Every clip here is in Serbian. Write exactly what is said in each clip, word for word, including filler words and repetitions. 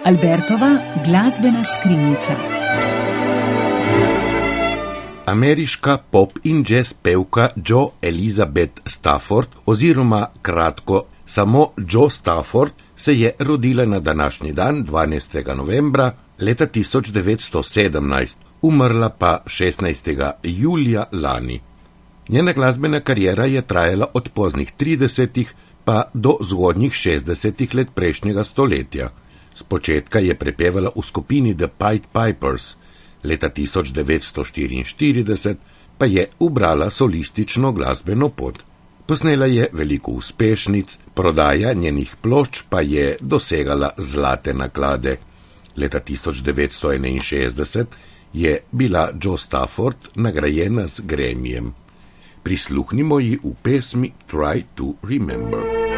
Albertova glasbena skrinjica. Ameriška pop in jazz pevka Jo Elizabeth Stafford oziroma kratko samo Jo Stafford se je rodila na današnji dan, dvanajstega novembra leta tisoč devetsto sedemnajst, umrla pa šestnajstega julija lani. Njena glasbena kariera je trajala od poznih tridesetih pa do zgodnjih šestdesetih let prejšnjega stoletja. Spočetka je prepevala v skupini The Pied Pipers, leta tisoč devetsto štiriinštirideset pa je ubrala solistično glasbeno pot. Posnela je veliko uspešnic, prodaja njenih plošč pa je dosegala zlate naklade. Leta tisoč devetsto enainšestdeset je bila Jo Stafford nagrajena z Grammyjem. Prisluhnimo ji v pesmi Try to Remember.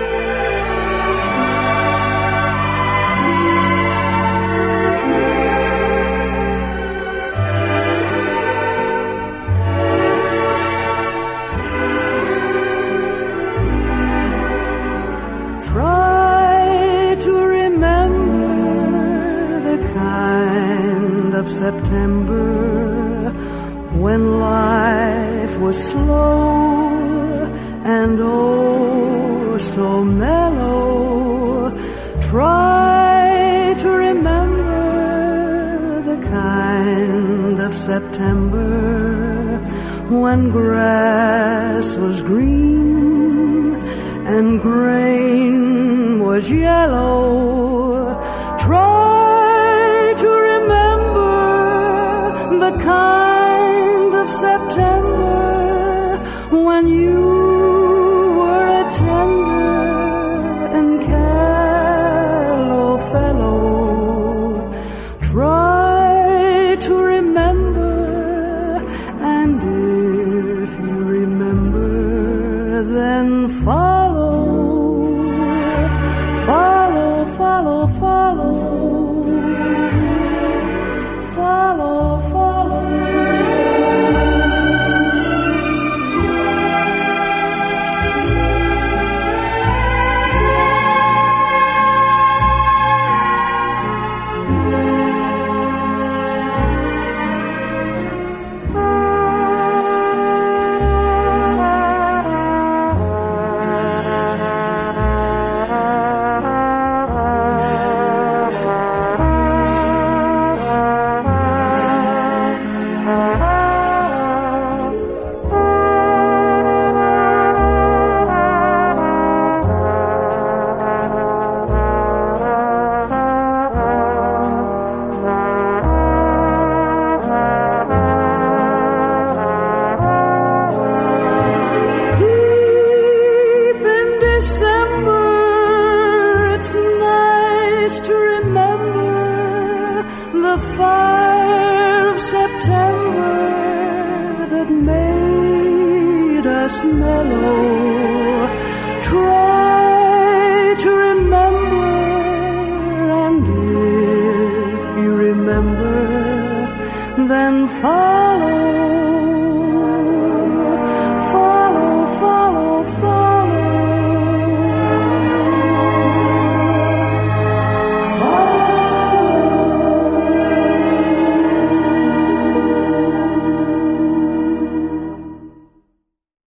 September, when life was slow and oh so mellow. Try to remember the kind of September when grass was green and grain was yellow. Try the kind of September when you were a tender and callow fellow. Try to remember, and if you remember, then follow, follow, follow, follow. Follow, follow. The fire of September that made us mellow. Try to remember, and if you remember, then follow.